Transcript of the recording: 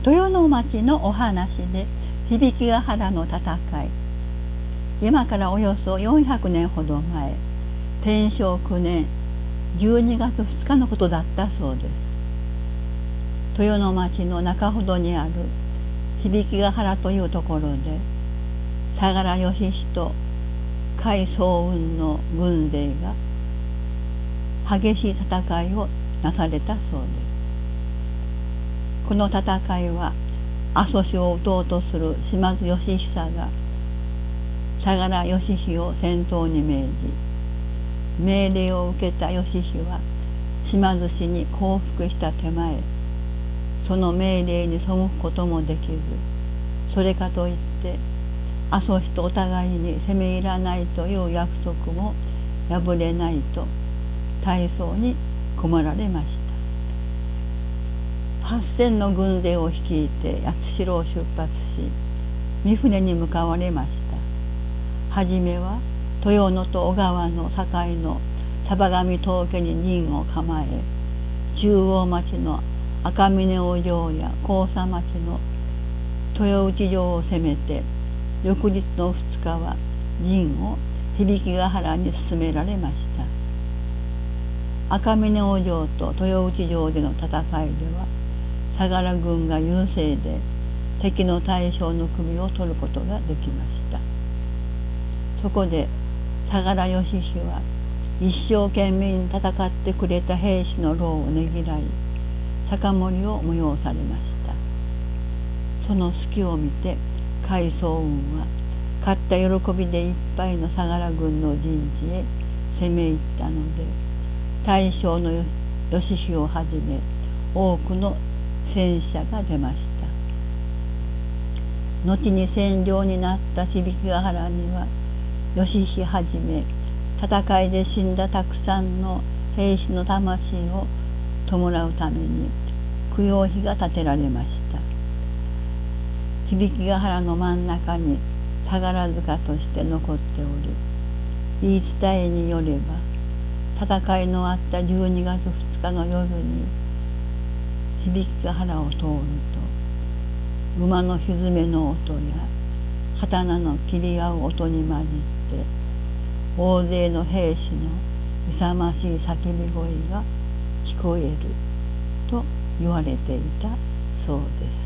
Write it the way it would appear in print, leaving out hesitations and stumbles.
豊野町のお話で響ヶ原の戦い。今からおよそ400年ほど前、天正9年12月2日のことだったそうです。豊野町の中ほどにある響ヶ原というところで、相良義日と甲斐荘雲の軍勢が激しい戦いをなされたそうです。この戦いは阿蘇市を討とうとする島津義久が相良義日を先頭に命じ、命令を受けた義日は島津氏に降伏した手前、その命令に背くこともできず、それかといって阿蘇市とお互いに攻め入らないという約束も破れないと大層に困られました。8,000の軍勢を率いて八代を出発し、三船に向かわれました。はじめは豊野と小川の境の鯖上峠に陣を構え、中央町の赤峰尾城や甲佐町の豊内城を攻めて、翌日の2日は陣を響ヶ原に進められました。赤峰尾城と豊内城での戦いでは、相良軍が優勢で敵の大将の首を取ることができました。そこで相良義日は一生懸命に戦ってくれた兵士の労をねぎらい、酒盛りを催されました。その隙を見て甲斐荘雲は勝った喜びでいっぱいの相良軍の陣地へ攻め入ったので、大将の義日をはじめ多くの戦死者が出ました。後に占領になった響ヶ原には、義日はじめ戦いで死んだたくさんの兵士の魂を弔うために供養碑が建てられました。響ヶ原の真ん中に相良塚として残っており、言い伝えによれば、戦いのあった12月2日の夜に響ヶ原を通ると、馬のひづめの音や刀の切り合う音に混じって大勢の兵士の勇ましい叫び声が聞こえると言われていたそうです。